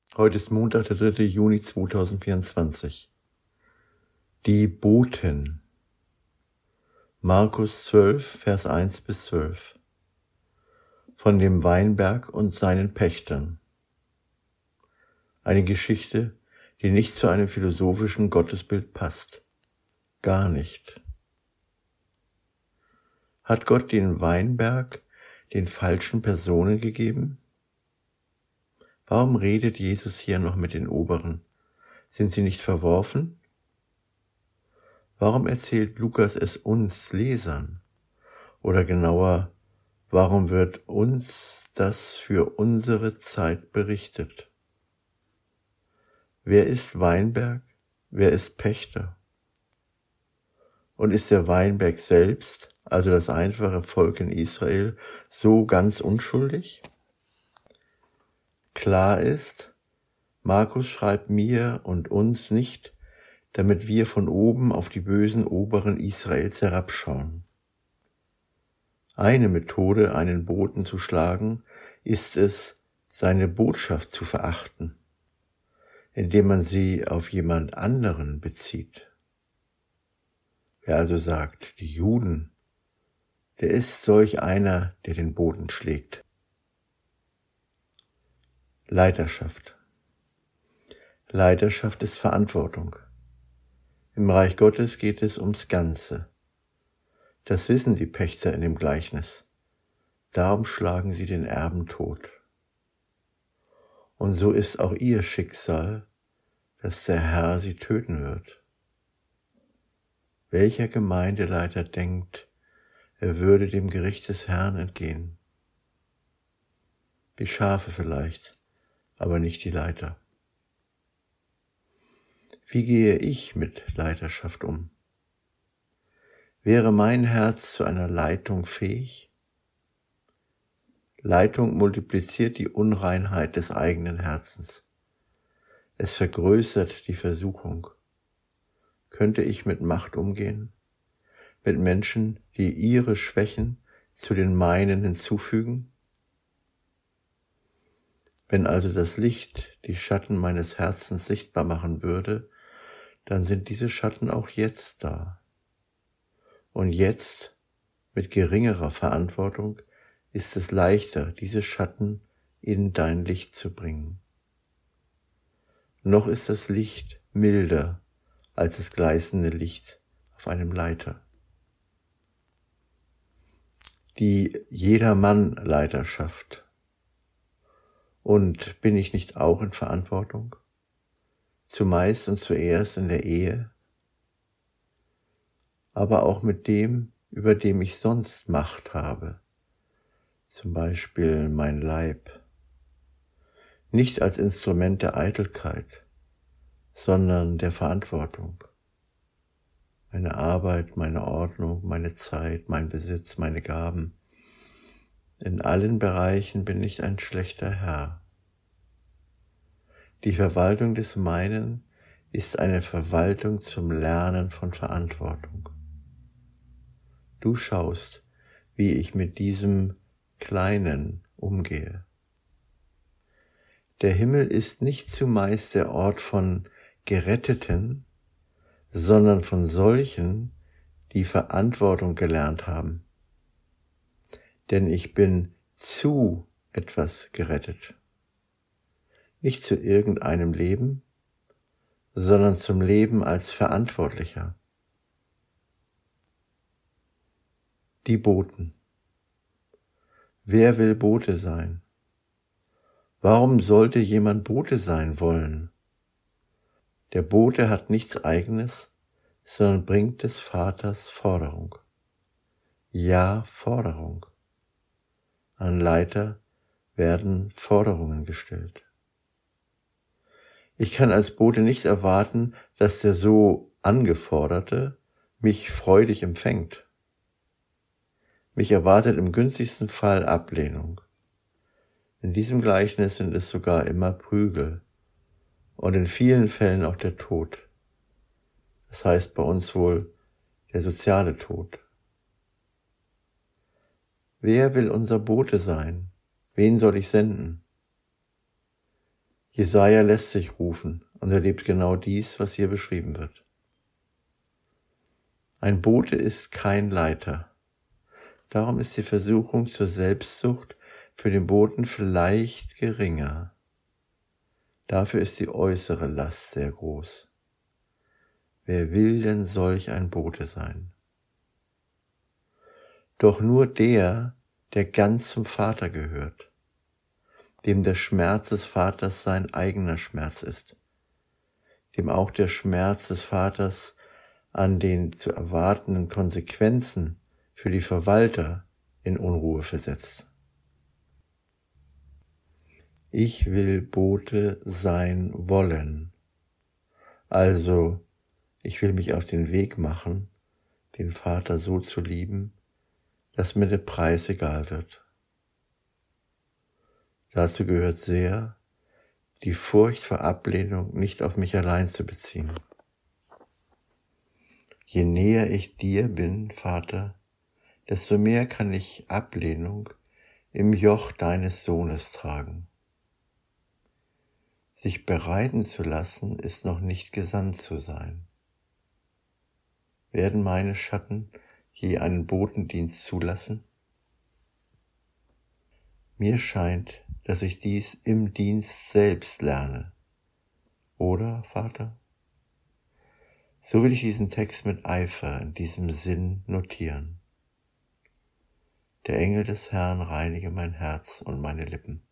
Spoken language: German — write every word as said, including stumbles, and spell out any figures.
Heute ist Montag, der dritte Juni zweitausendvierundzwanzig. Die Boten. Markus zwölf, Vers eins bis zwölf. Von dem Weinberg und seinen Pächtern. Eine Geschichte, die nicht zu einem philosophischen Gottesbild passt. Gar nicht. Hat Gott den Weinberg den falschen Personen gegeben? Warum redet Jesus hier noch mit den Oberen? Sind sie nicht verworfen? Warum erzählt Lukas es uns Lesern? Oder genauer, warum wird uns das für unsere Zeit berichtet? Wer ist Weinberg? Wer ist Pächter? Und ist der Weinberg selbst, also das einfache Volk in Israel, so ganz unschuldig? Klar ist, Markus schreibt mir und uns nicht, damit wir von oben auf die bösen Oberen Israels herabschauen. Eine Methode, einen Boten zu schlagen, ist es, seine Botschaft zu verachten, indem man sie auf jemand anderen bezieht. Wer also sagt, die Juden, der ist solch einer, der den Boten schlägt. Leiterschaft. Leiterschaft ist Verantwortung. Im Reich Gottes geht es ums Ganze. Das wissen die Pächter in dem Gleichnis. Darum schlagen sie den Erben tot. Und so ist auch ihr Schicksal, dass der Herr sie töten wird. Welcher Gemeindeleiter denkt, er würde dem Gericht des Herrn entgehen? Die Schafe vielleicht, aber nicht die Leiter. Wie gehe ich mit Leiterschaft um? Wäre mein Herz zu einer Leitung fähig? Leitung multipliziert die Unreinheit des eigenen Herzens. Es vergrößert die Versuchung. Könnte ich mit Macht umgehen? Mit Menschen, die ihre Schwächen zu den meinen hinzufügen? Wenn also das Licht die Schatten meines Herzens sichtbar machen würde, dann sind diese Schatten auch jetzt da. Und jetzt, mit geringerer Verantwortung, ist es leichter, diese Schatten in dein Licht zu bringen. Noch ist das Licht milder als das gleißende Licht auf einem Leiter. Die Jedermann-Leiterschaft. Und bin ich nicht auch in Verantwortung? Zumeist und zuerst in der Ehe, aber auch mit dem, über dem ich sonst Macht habe, zum Beispiel mein Leib. Nicht als Instrument der Eitelkeit, sondern der Verantwortung. Meine Arbeit, meine Ordnung, meine Zeit, mein Besitz, meine Gaben. In allen Bereichen bin ich ein schlechter Herr. Die Verwaltung des Meinen ist eine Verwaltung zum Lernen von Verantwortung. Du schaust, wie ich mit diesem Kleinen umgehe. Der Himmel ist nicht zumeist der Ort von Geretteten, sondern von solchen, die Verantwortung gelernt haben. Denn ich bin zu etwas gerettet. Nicht zu irgendeinem Leben, sondern zum Leben als Verantwortlicher. Die Boten. Wer will Bote sein? Warum sollte jemand Bote sein wollen? Der Bote hat nichts Eigenes, sondern bringt des Vaters Forderung. Ja, Forderung. An Leiter werden Forderungen gestellt. Ich kann als Bote nicht erwarten, dass der so Angeforderte mich freudig empfängt. Mich erwartet im günstigsten Fall Ablehnung. In diesem Gleichnis sind es sogar immer Prügel und in vielen Fällen auch der Tod. Das heißt bei uns wohl der soziale Tod. Wer will unser Bote sein? Wen soll ich senden? Jesaja lässt sich rufen und erlebt genau dies, was hier beschrieben wird. Ein Bote ist kein Leiter. Darum ist die Versuchung zur Selbstsucht für den Boten vielleicht geringer. Dafür ist die äußere Last sehr groß. Wer will denn solch ein Bote sein? Doch nur der, der ganz zum Vater gehört, dem der Schmerz des Vaters sein eigener Schmerz ist, dem auch der Schmerz des Vaters an den zu erwartenden Konsequenzen für die Verwalter in Unruhe versetzt. Ich will Bote sein wollen. Also, ich will mich auf den Weg machen, den Vater so zu lieben, dass mir der Preis egal wird. Dazu gehört sehr, die Furcht vor Ablehnung nicht auf mich allein zu beziehen. Je näher ich dir bin, Vater, desto mehr kann ich Ablehnung im Joch deines Sohnes tragen. Sich bereiten zu lassen, ist noch nicht gesandt zu sein. Werden meine Schatten je einen Botendienst zulassen? Mir scheint, dass ich dies im Dienst selbst lerne. Oder, Vater? So will ich diesen Text mit Eifer in diesem Sinn notieren. Der Engel des Herrn reinige mein Herz und meine Lippen.